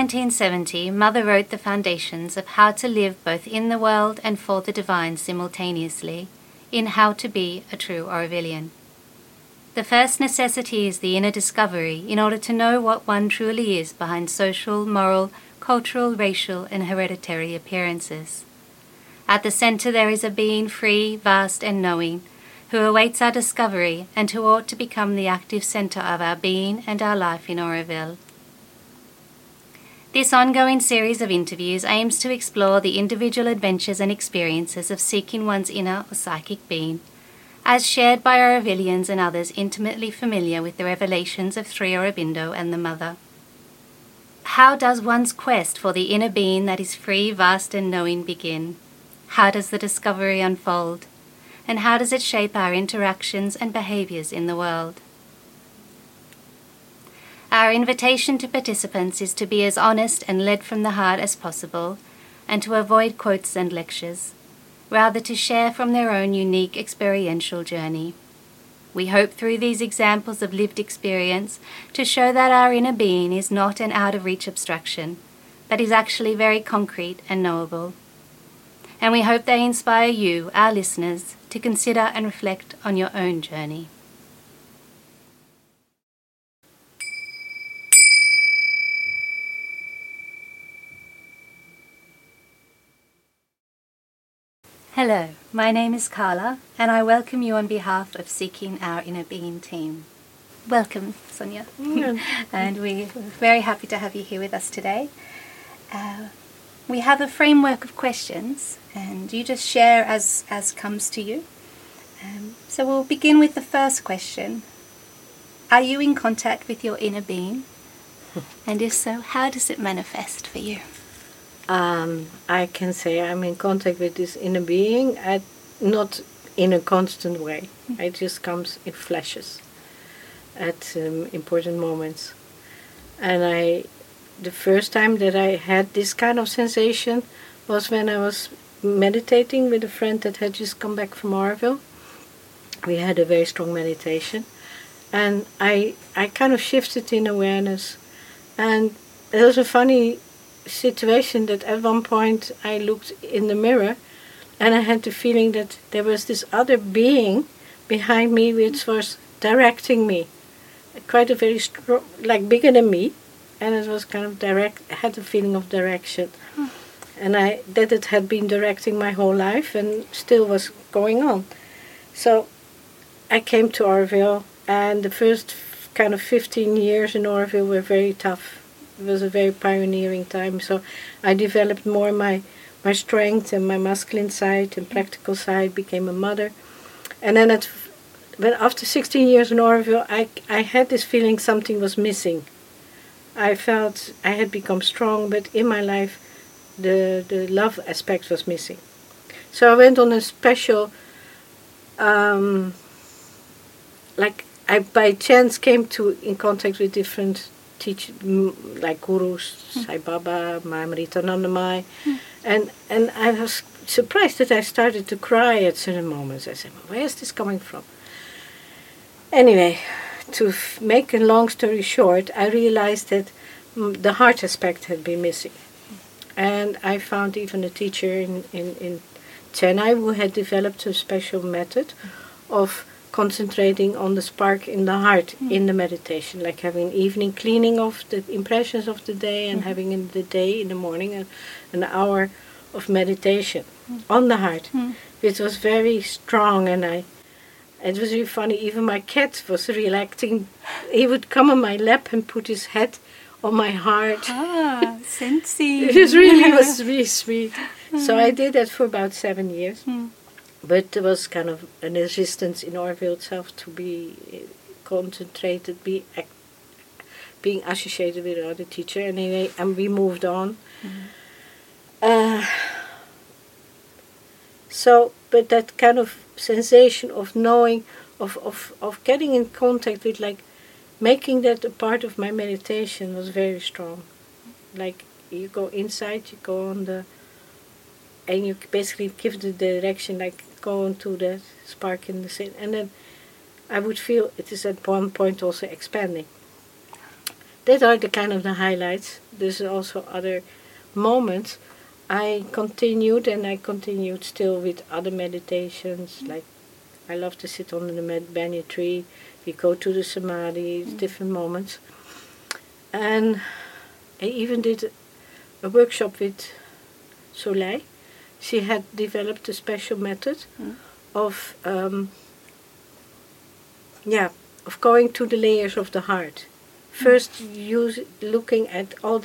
1970, Mother wrote the foundations of how to live both in the world and for the divine simultaneously, in How to Be a True Aurovilian. The first necessity is the inner discovery in order to know what one truly is behind social, moral, cultural, racial, and hereditary appearances. At the center there is a being free, vast, and knowing, who awaits our discovery and who ought to become the active center of our being and our life in Auroville. This ongoing series of interviews aims to explore the individual adventures and experiences of seeking one's inner or psychic being, as shared by Aurovillians and others intimately familiar with the revelations of Sri Aurobindo and the Mother. How does one's quest for the inner being that is free, vast, and knowing begin? How does the discovery unfold? And how does it shape our interactions and behaviors in the world? Our invitation to participants is to be as honest and led from the heart as possible, and to avoid quotes and lectures, rather to share from their own unique experiential journey. We hope through these examples of lived experience to show that our inner being is not an out-of-reach abstraction, but is actually very concrete and knowable. And we hope they inspire you, our listeners, to consider and reflect on your own journey. Hello, my name is Carla, and I welcome you on behalf of Seeking Our Inner Being team. Welcome, Sonia. And we're very happy to have you here with us today. We have a framework of questions, and you just share as comes to you. So we'll begin with the first question. Are you in contact with your inner being? And if so, how does it manifest for you? I can say I'm in contact with this inner being, not in a constant way. It just comes in flashes at important moments. And the first time that I had this kind of sensation was when I was meditating with a friend that had just come back from Auroville. We had a very strong meditation, and I kind of shifted in awareness. And it was a funny situation that at one point I looked in the mirror and I had the feeling that there was this other being behind me which was directing me, quite a very strong, like bigger than me, and it was kind of had a feeling of direction. And that it had been directing my whole life and still was going on. So I came to Auroville, and the first kind of 15 years in Auroville were very tough. It was a very pioneering time, so I developed more my strength and my masculine side and practical side, became a mother. And then after 16 years in Auroville, I had this feeling something was missing. I felt I had become strong, but in my life the love aspect was missing. So I went on a special, I by chance came in contact with different like gurus, Sai Baba, Amrita Nandamai, and I was surprised that I started to cry at certain moments. I said, where is this coming from? Anyway, to make a long story short, I realized that the heart aspect had been missing. And I found even a teacher in Chennai who had developed a special method of concentrating on the spark in the heart in the meditation, like having an evening cleaning of the impressions of the day and having in the day, in the morning, an hour of meditation on the heart, which was very strong. And it was really funny, even my cat was reacting. He would come on my lap and put his head on my heart. Sensing. It was really sweet. So I did that for about 7 years. But there was kind of a resistance in Auroville itself to be concentrated, being associated with another teacher. Anyway, and we moved on. But that kind of sensation of knowing, of getting in contact with, like, making that a part of my meditation was very strong. Like, you go inside, you go on and you basically give the direction, like, go into the spark in the sin. And then I would feel it is at one point also expanding. that are the kind of the highlights. There's also other moments. I continued still with other meditations. Like I love to sit under the banyan tree. We go to the samadhi, different moments. And I even did a workshop with Soleil. She had developed a special method of going to the layers of the heart. First, looking at all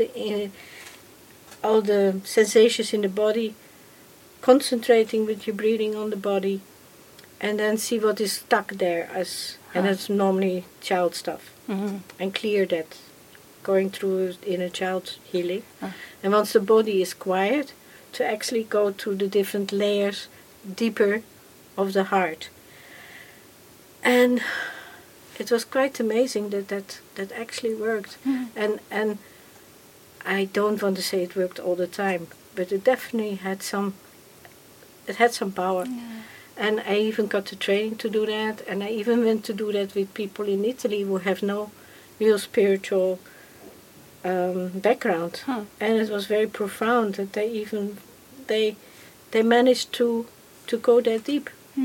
the sensations in the body, concentrating with your breathing on the body, and then see what is stuck there and that's normally child stuff, and clear that, going through inner child healing. And once the body is quiet, to actually go to the different layers deeper of the heart. And it was quite amazing that actually worked. And I don't want to say it worked all the time, but it definitely had some power. Yeah. And I even got the training to do that, and I even went to do that with people in Italy who have no real spiritual background. And it was very profound that they managed to go that deep.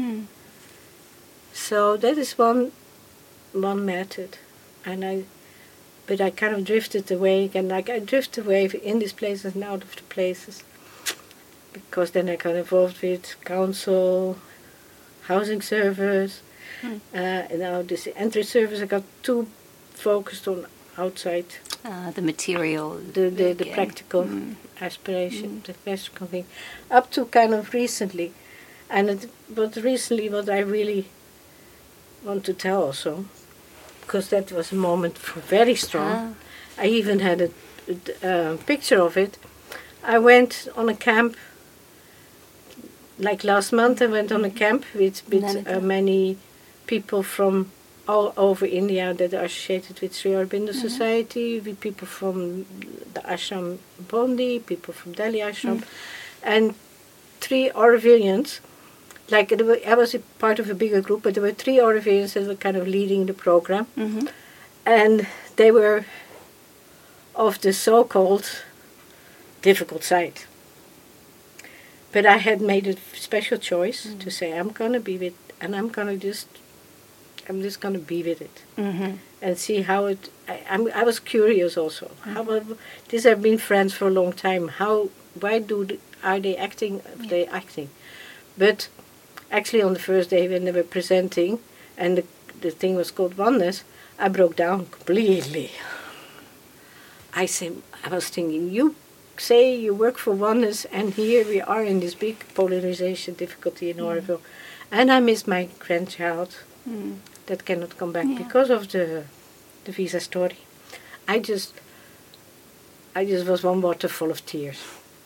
So that is one method, but I kind of drifted away again. Like I drift away in these places and out of the places, because then I got involved with council, housing service, and now this entry service. I got too focused on outside. The material. The practical aspiration, the practical thing. Up to kind of recently. But recently what I really want to tell also, because that was a moment very strong. I even had a picture of it. I went on a camp, like last month I went on a camp with many people from all over India that are associated with Sri Aurobindo Society, with people from the ashram Bondi, people from Delhi ashram, and 3 Aurovilians. Like I was a part of a bigger group, but there were 3 Aurovilians that were kind of leading the program, and they were of the so-called difficult side. But I had made a special choice to say I'm gonna be with, and I'm just gonna be with it and see how it. I was curious also. These have been friends for a long time. Why are they acting? They acting, but actually on the first day when they were presenting, and the thing was called Oneness, I broke down completely. I was thinking, you say you work for Oneness, and here we are in this big polarization difficulty in Oroville, and I miss my grandchild. That cannot come back because of the visa story. I just was one waterfall of tears.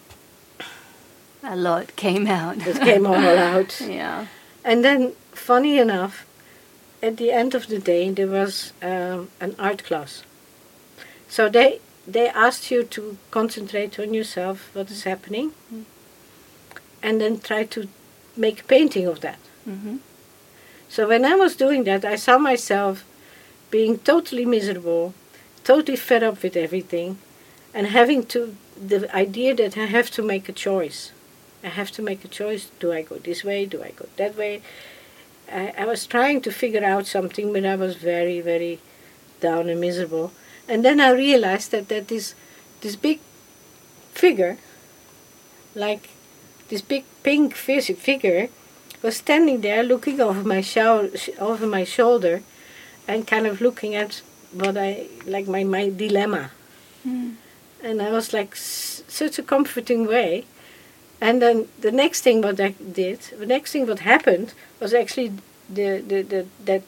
A lot came out. It came all out. Yeah. And then, funny enough, at the end of the day, there was an art class. So they asked you to concentrate on yourself, what is happening, and then try to make a painting of that. So when I was doing that, I saw myself being totally miserable, totally fed up with everything, and having the idea that I have to make a choice. I have to make a choice. Do I go this way? Do I go that way? I was trying to figure out something, but I was very, very down and miserable. And then I realized that this big figure, like this big pink figure, was standing there looking over my shoulder and kind of looking at my dilemma. And I was like such a comforting way. And then the next thing what happened was actually that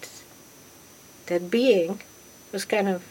being was kind of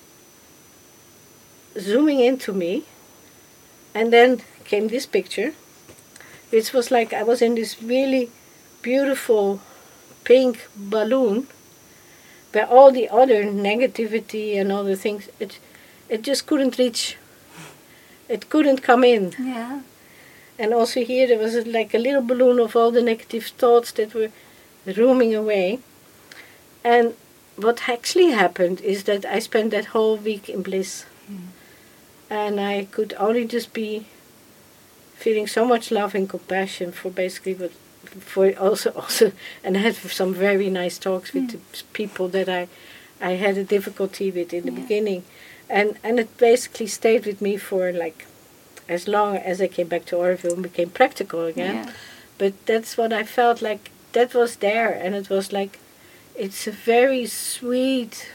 zooming into me, and then came this picture, which was like I was in this really beautiful pink balloon where all the other negativity and all the things, it just couldn't reach, it couldn't come in. Yeah. And also here there was like a little balloon of all the negative thoughts that were roaming away. And what actually happened is that I spent that whole week in bliss. And I could only just be feeling so much love and compassion for basically what, for also, and I had some very nice talks with the people that I had a difficulty with in the beginning. And it basically stayed with me for like as long as I came back to Oroville and became practical again. Yeah. But that's what I felt like, that was there, and it was like, it's a very sweet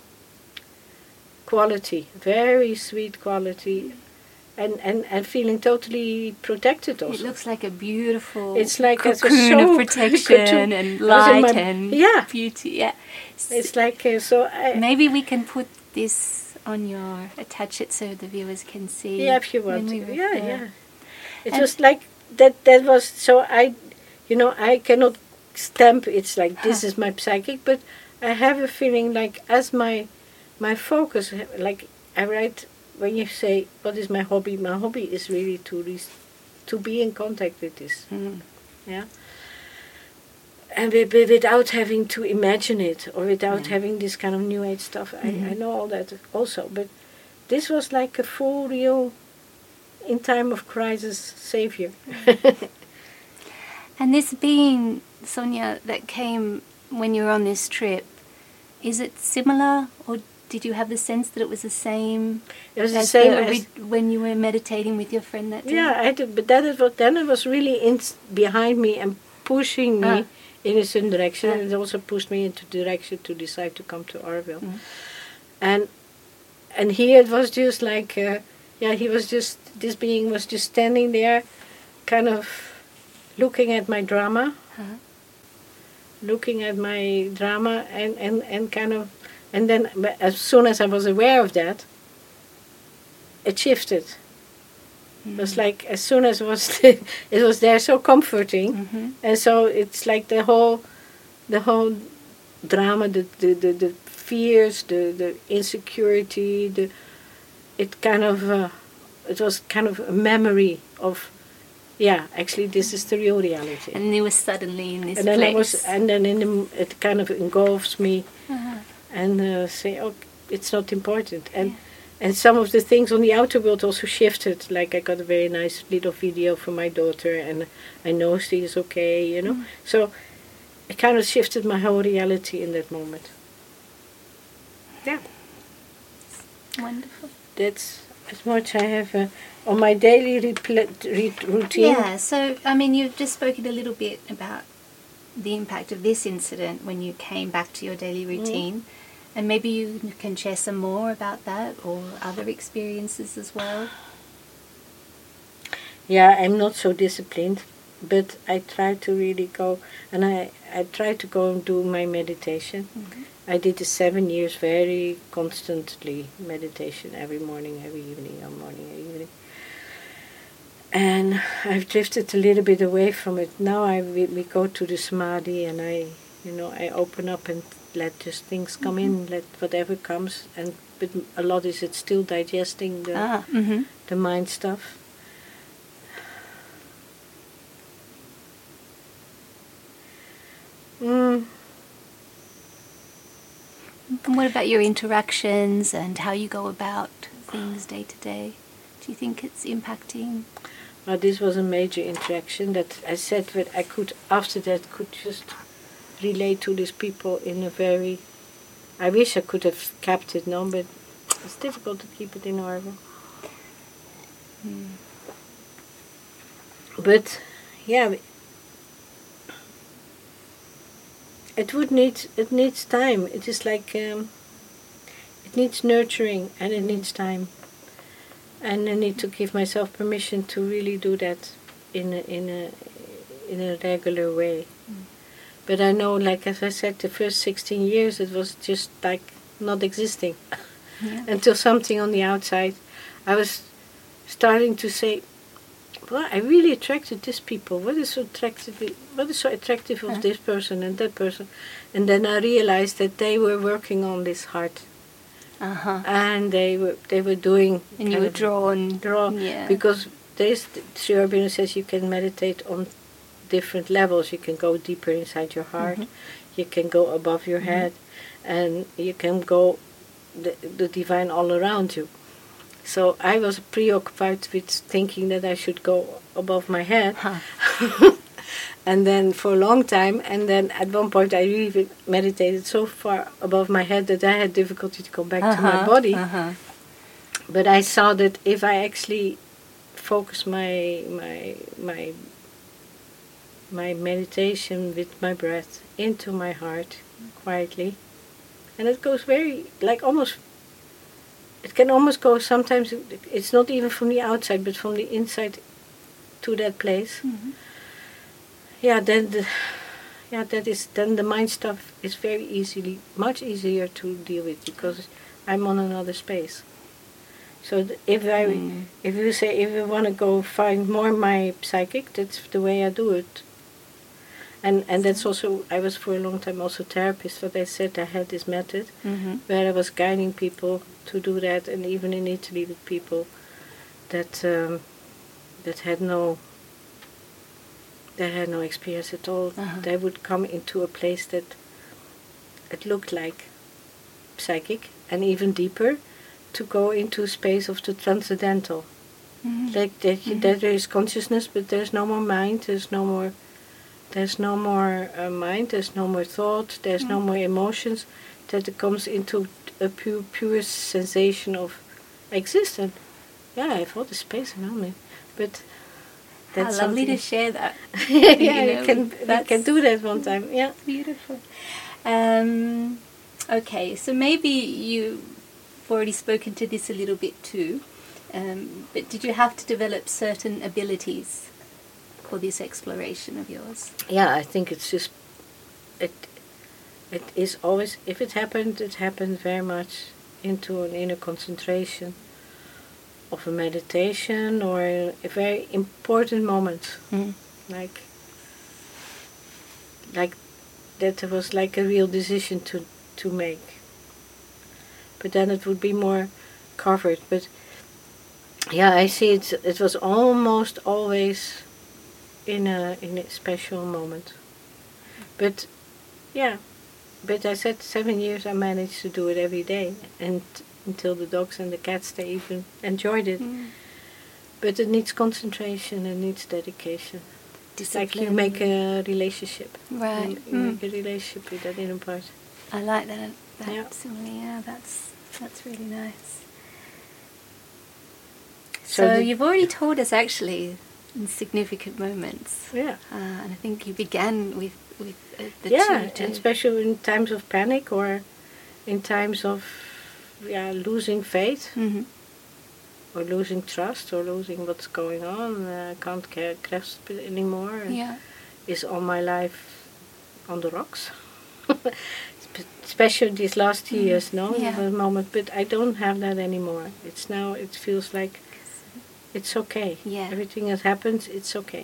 quality, very sweet quality, and feeling totally protected also. It looks like a beautiful It's like a cocoon of protection and light and beauty. Yeah. It's like, maybe we can put this on attach it so the viewers can see. Yeah, if you want to. Yeah, there. yeah. It was like, that was, so I cannot stamp, it's like, this is my psychic, but I have a feeling like, as my focus, like I write, when you say, what is my hobby is really to be in contact with this. Yeah. And without having to imagine it, or without having this kind of new age stuff. I know all that also, but this was like a full, real, in time of crisis, savior. And this being, Sonia, that came when you were on this trip, is it similar, or did you have the sense that it was the same? It was the same as when you were meditating with your friend that day? Yeah, I did, but then it was really behind me and pushing me in a certain direction, and it also pushed me into the direction to decide to come to Oroville. And here it was just like, he was just, this being was just standing there, kind of looking at my drama, and kind of, and then as soon as I was aware of that, it shifted. It was like, as soon as it was there, so comforting, and so it's like the whole drama, the fears, the insecurity, it was kind of a memory of, actually this is the real reality. And you were suddenly in this and then place. It kind of engulfs me, and say, oh, it's not important, and some of the things on the outer world also shifted. Like, I got a very nice little video from my daughter, and I know she is okay, you know. So it kind of shifted my whole reality in that moment. Yeah. Wonderful. That's as much I have on my daily routine. Yeah, so, I mean, you've just spoken a little bit about the impact of this incident when you came back to your daily routine. And maybe you can share some more about that, or other experiences as well. Yeah, I'm not so disciplined, but I try to really go, and I try to go and do my meditation. I did the 7 years very constantly meditation, every morning, every evening, And I've drifted a little bit away from it. Now we go to the samadhi, and I open up and let just things come in, let whatever comes, but a lot is it still digesting the mind stuff. And what about your interactions and how you go about things day to day? Do you think it's impacting? Well, this was a major interaction that I said that I could, after that, could just relate to these people in a very... I wish I could have kept it, no, but it's difficult to keep it in Oroville. But, yeah, it needs time. It is like, it needs nurturing, and it needs time. And I need to give myself permission to really do that in a regular way. But I know, like as I said, the first 16 years it was just like not existing. Until something on the outside, I was starting to say, well, I really attracted these people. What is so attractive of this person and that person? And then I realized that they were working on this heart. And they were doing... And you were drawn. Because Sri Aurobindo says you can meditate on different levels. You can go deeper inside your heart. You can go above your head. and you can go the divine all around you. So I was preoccupied with thinking that I should go above my head. And then for a long time, and then at one point I really meditated so far above my head that I had difficulty to come back to my body. But I saw that if I actually focus my meditation with my breath into my heart quietly, and it goes very, like almost, it can almost go, sometimes it's not even from the outside but from the inside to that place. Then the mind stuff is much easier to deal with, because I'm on another space. So if you say, if you want to go find more my psychic, that's the way I do it. And that's also, I was for a long time also therapist, but I said I had this method where I was guiding people to do that, and even in Italy with people that had no experience at all. They would come into a place that it looked like psychic, and even deeper, to go into space of the transcendental. Like that there is consciousness, but there's no more mind, there's no more mind, there's no more thought, there's no more emotions, that it comes into a pure sensation of existence. Yeah, I have all the space around me, but that's how lovely to share that. Yeah, we can do that one time. Yeah, beautiful. Okay, so maybe you've already spoken to this a little bit too, but did you have to develop certain abilities for this exploration of yours? Yeah, I think it's just, it is always, if it happened very much into an inner concentration of a meditation or a very important moment. Like that was like a real decision to make. But then it would be more covered. But yeah, I see it was almost always in a special moment. But yeah, but I said 7 years I managed to do it every day, and until the dogs and the cats, they even enjoyed it. But it needs concentration and needs dedication. It's like you make a relationship. Right. You make a relationship with that inner part. I like that simile. Yeah, that's really nice. So you've already told us actually in significant moments. Yeah. And I think you began with the two. Yeah, and especially in times of panic or in times of losing faith or losing trust or losing what's going on. Can't grasp it anymore. Is all my life on the rocks. Especially these last years, the moment. But I don't have that anymore. It's now, it feels like it's okay. Yeah. Everything that happens, it's okay.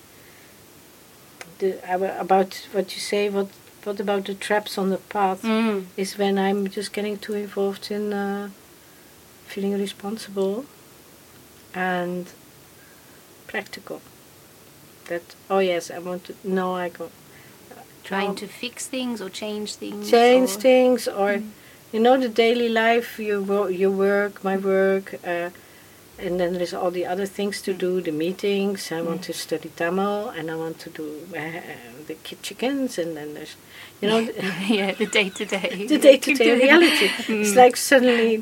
About what you say, what about the traps on the path, is when I'm just getting too involved in feeling responsible and practical. That, oh yes, I want to, no, I go. Trying to fix things or change things. Things, or the daily life, your work, my work, and then there's all the other things to do, the meetings. I want to study Tamil, and I want to do the chickens, and then there's, the day-to-day. The day-to-day reality. It's like suddenly,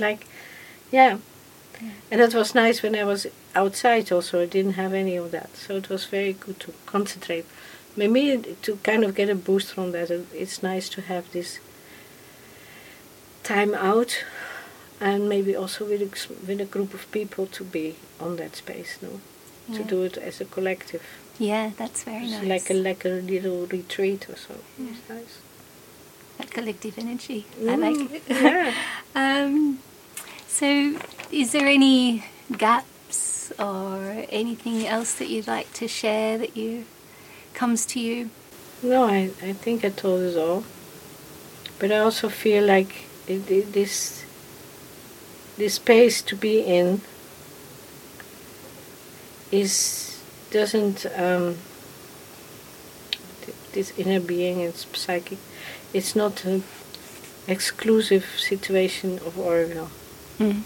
and it was nice when I was outside also. I didn't have any of that, so it was very good to concentrate. Maybe to kind of get a boost from that, it's nice to have this time out, and maybe also with a group of people to be on that space, to do it as a collective. Yeah, that's very nice. Like a little retreat or so. Yeah. It's nice. That collective energy. I like it. Yeah. So, is there any gaps or anything else that you'd like to share that comes to you? No, I think I told it all. But I also feel like this space to be in doesn't this inner being and psychic. It's not exclusive situation of Orville. Mm.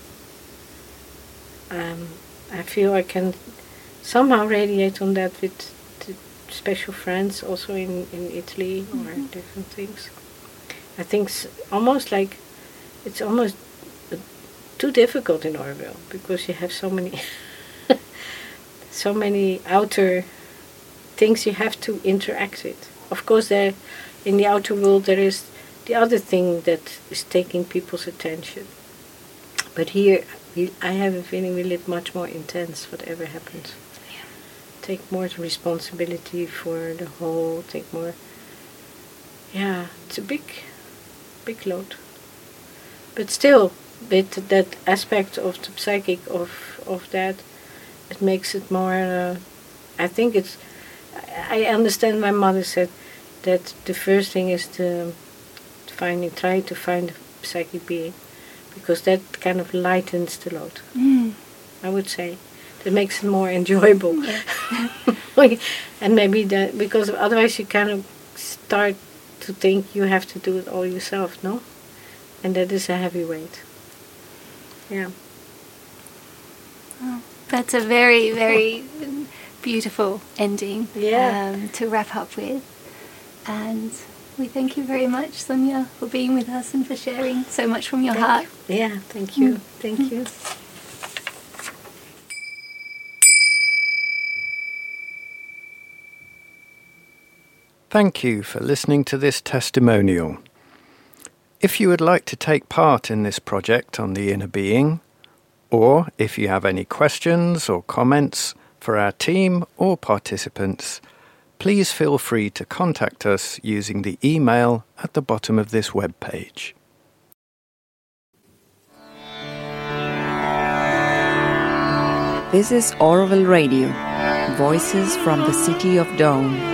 I feel I can somehow radiate on that with the special friends also in Italy or different things. I think almost like it's almost too difficult in Orville because you have so many outer things you have to interact with. Of course, there in the outer world there is the other thing that is taking people's attention. But here, I have a feeling we live much more intense, whatever happens. Yeah. Take more responsibility for the whole, take more... Yeah, it's a big load. But still, with that aspect of the psychic of that, it makes it more... I think it's... I understand my mother said that the first thing is try to find a psychic being, because that kind of lightens the load. I would say that makes it more enjoyable. Yeah. And maybe that, because otherwise you kind of start to think you have to do it all yourself, no? And that is a heavy weight. Yeah. Oh, that's a very, very beautiful ending to wrap up with. And we thank you very much, Sonja, for being with us and for sharing so much from your heart. Yeah, thank you. Thank you. Thank you for listening to this testimonial. If you would like to take part in this project on the inner being, or if you have any questions or comments for our team or participants, please feel free to contact us using the email at the bottom of this webpage. This is Orville Radio, Voices from the City of Dawn.